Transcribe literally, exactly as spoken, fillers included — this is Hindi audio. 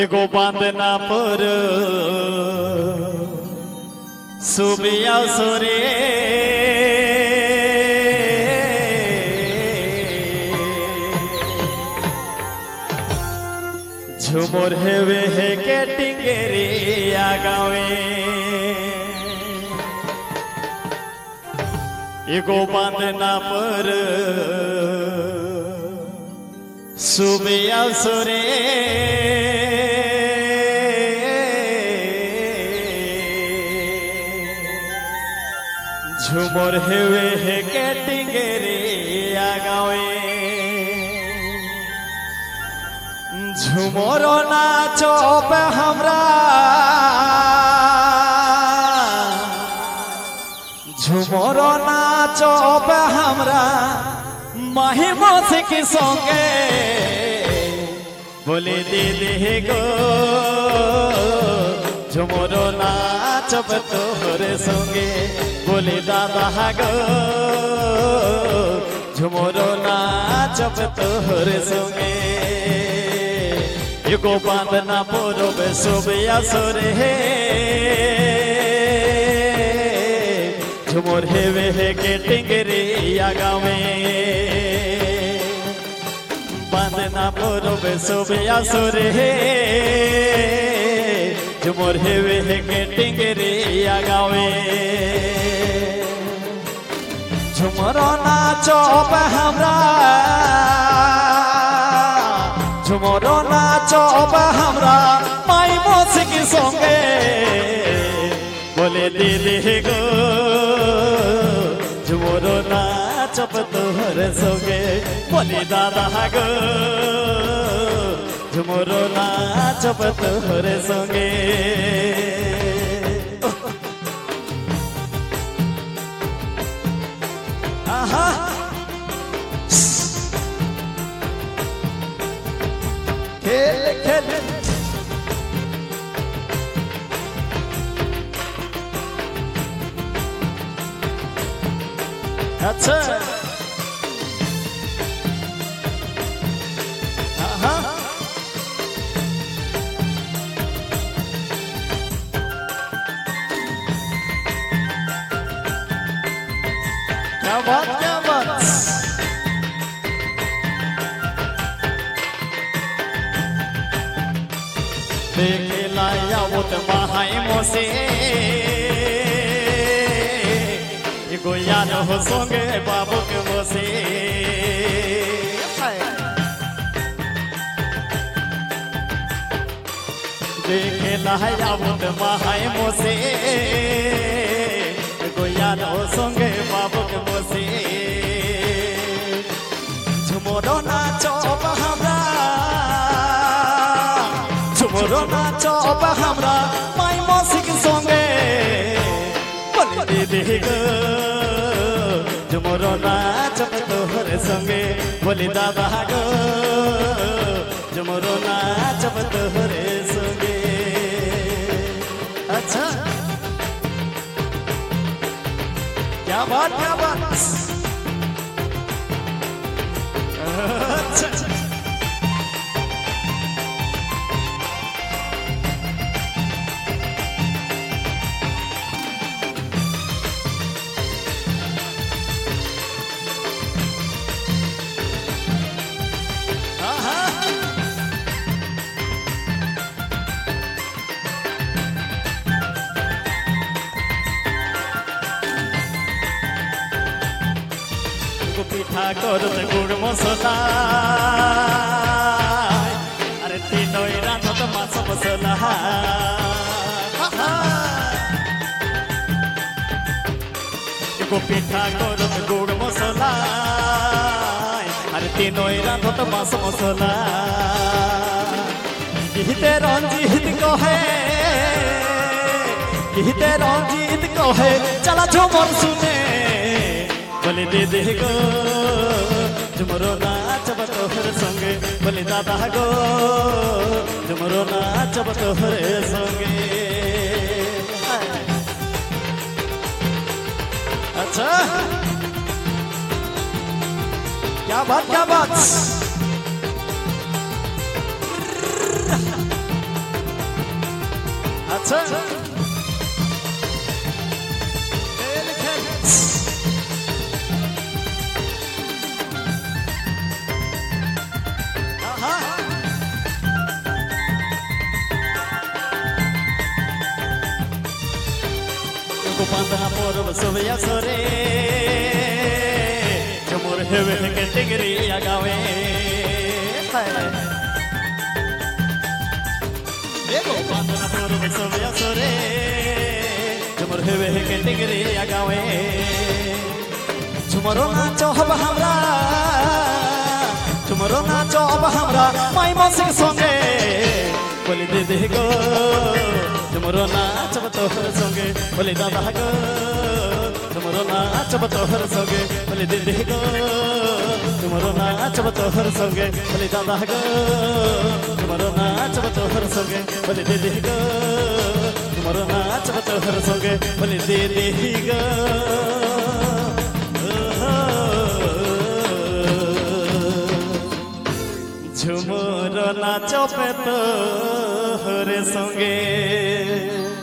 एगो बांधना पर सुबिया सोरे झुमर हेवे हे के टिंगेरी आगावे एगो बांधना पर सुबिया सोरे झुमर हेवे हे के टिंगेरी आगावे झुमर नाचो पे हमरा झुमर नाचो पे हमरा माही मौसी की संगे बोले दीदी गो झुमर नाचो पे तोहरे संगे बोले दादा गो झुमर नाचो पे तोहरे संगे एगो बांधना पोरबे सुबिया सोरे झुमर हेवे हे के टिंगरी आगावे बांधना पोरबे सुबिया सोरे झुमर हेवे हे के टिंगरी आगावे झुमर नाचो पे हमरा झुमर नाचो पे हमरा माई मौसी की संगे बोले दीदी गो झुमर नाचो पे तोहरे संगे बोले दादा गो झुमर नाचो पे तोहरे संगे आहा खेल खेल अच्छा हाँ क्या बात क्या बात देखे लाया वो तो महाई मोसे एगो याद हो संगे बाबू के मोसे देखे लाया वो तो महाई मोसे एगो याद हो संगे बाबू के मोसे झुमर नाचो हमरा झुमर नाचो पे हमरा माई मौसी के संगे बोले दीदी गो झुमर नाचो पे तोहरे संगे बोले दादा गो झुमर नाचो पे तोहरे संगे अच्छा क्या बात क्या बात अच्छा पिठा करत गुड़ मसला अरे तीनों रात मास मसला एगो पिठा करत गुड़ मसला अरे तीनों रात मास मसला गीते रंजीत कहे गीते रंजीत कहे चला झुमर सुने बोले दीदी गो झुमर नाचब तोहरे संगे बोले दादा गो झुमर नाचब तोहरे संगे अच्छा क्या बात क्या बात अच्छा Kupantana por subia sore Jumur hewe ke tigri agawe Kupantana por subia sore Jumur hewe ke tigri agawe Tomorrow na chob hamra Tomorrow na chob hamra mai mosik songe Boli de de go Tomorrow na chob tohar songe Boli dada go Tomorrow na chob tohar songe Boli de de go Tomorrow na chob tohar songe Boli dada go Tomorrow na chob tohar songe Boli de de go Tomorrow na chob tohar songe Boli de de go Jhumur नाचो पे तो हरे संगे